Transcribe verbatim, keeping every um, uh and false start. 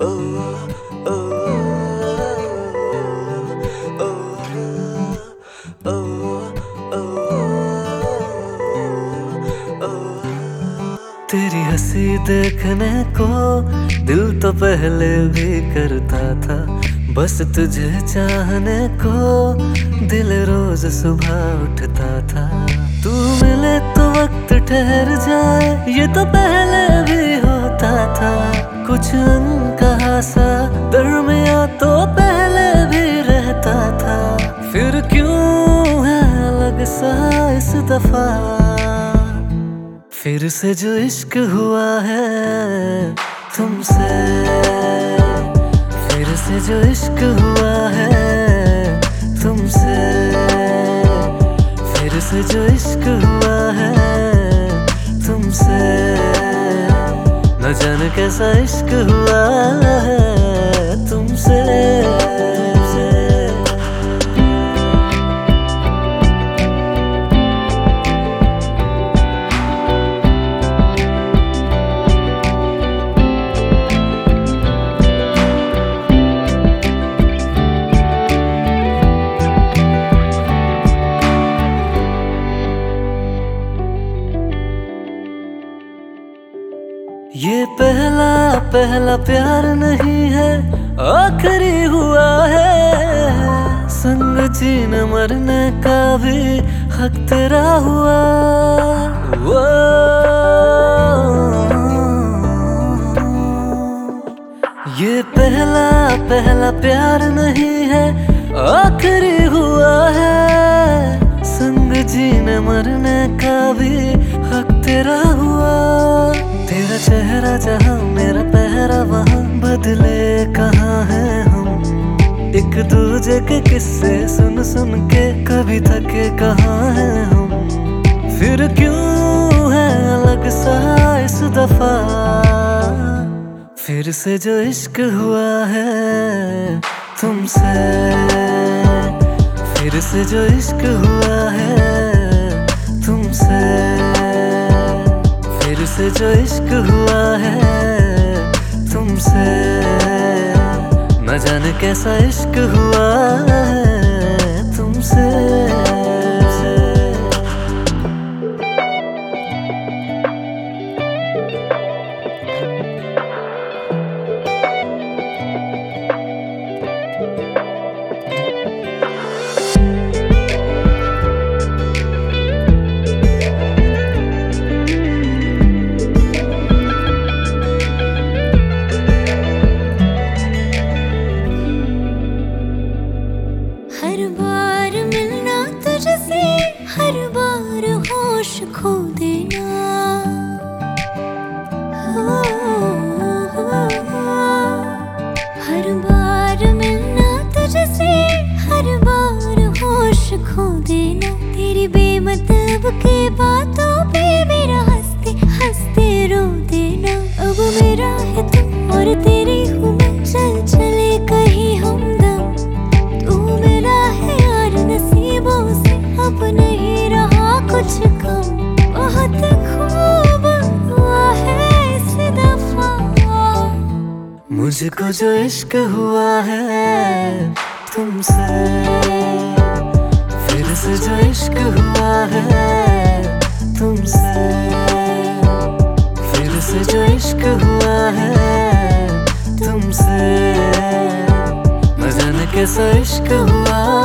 तेरी हंसी देखने को दिल तो पहले भी करता था, बस तुझे चाहने को दिल रोज सुबह उठता था। तू मिले तो वक्त ठहर जाए, ये तो पहले भी होता था। कुछ अनकहा सा दरमिया तो पहले भी रहता था। फिर क्यों है अलग सा इस दफा, फिर से जो इश्क हुआ है तुमसे, फिर से जो इश्क हुआ है तुमसे, फिर से जो इश्क हुआ है तुमसे। न जाने कैसा इश्क हुआ है तुमसे। ये पहला पहला प्यार नहीं है, आखिरी हुआ है। संग जीने मरने का भी हक तेरा हुआ। वो ये पहला पहला प्यार नहीं है, आखिरी हुआ है। संग जीने मरने का भी हक तेरा हुआ। तेरा चेहरा जहाँ मेरा पहरा वहाँ, बदले कहाँ हैं हम। एक दूजे के किस्से सुन सुन के कभी थके कहाँ हैं हम। फिर क्यों है अलग सा इस दफा, फिर से जो इश्क हुआ है तुमसे, फिर से जो इश्क हुआ है तुमसे, फिर से जो इश्क हुआ है तुमसे। न जाने कैसा इश्क हुआ है तुमसे। हर बार मिलना तुझसे, हर बार होश खो देना। हो, हो, हो। हर बार मिलना तुझसे, हर बार होश खो देना। तेरी बेमतलब के बातों पे मेरा हंसते हंसते रो देना। अब मेरा है तू और तेरी हूँ मैं, चल चले कहीं हमदम। तू मिला है यार नसीबों से, अब नहीं रहा कुछ कम। बहुत खूब हुआ है इस दफा, मुझको जो इश्क हुआ है तुमसे। फिर से जो इश्क हुआ है तुमसे, फिर से जो इश्क हुआ है तुमसे। न जाने कैसा इश्क हुआ